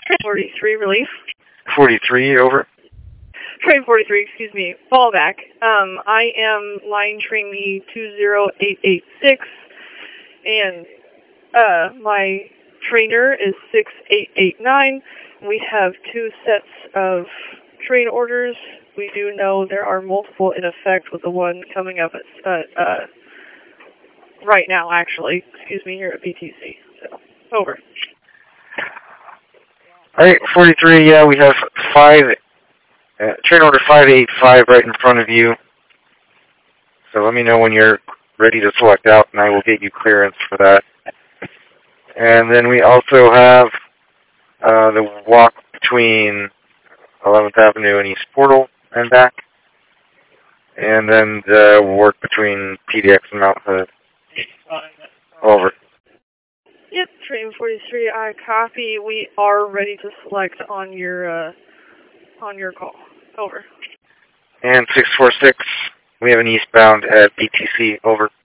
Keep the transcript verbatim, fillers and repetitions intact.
forty-three, relief. forty-three, over. Train forty-three, excuse me, fall back. Um, I am line trainee two zero eight eight six, and uh, my trainer is six eight eight nine. We have two sets of train orders. We do know there are multiple in effect, with the one coming up at, uh, uh, right now, actually. Excuse me, here at B T C. So, over. All right, forty-three, yeah, we have five, uh, train order five eight five right in front of you. So let me know when you're ready to select out, and I will get you clearance for that. And then we also have uh, the walk between eleventh Avenue and East Portal and back. And then the work between P D X and Mount Hood. Over. Yep, train forty-three, I copy. We are ready to select on your, uh, on your call. Over. And six four six, we have an eastbound at B T C. Over.